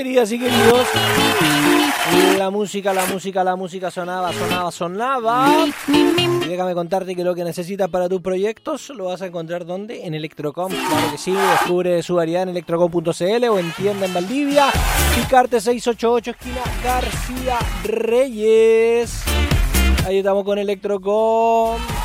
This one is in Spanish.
queridas y queridos. La música sonaba. Y déjame contarte que lo que necesitas para tus proyectos lo vas a encontrar ¿dónde? En Electrocom, claro que sí. Descubre su variedad en electrocom.cl o en tienda en Valdivia. Picarte 688, esquina García Reyes. Ahí estamos con Electrocom.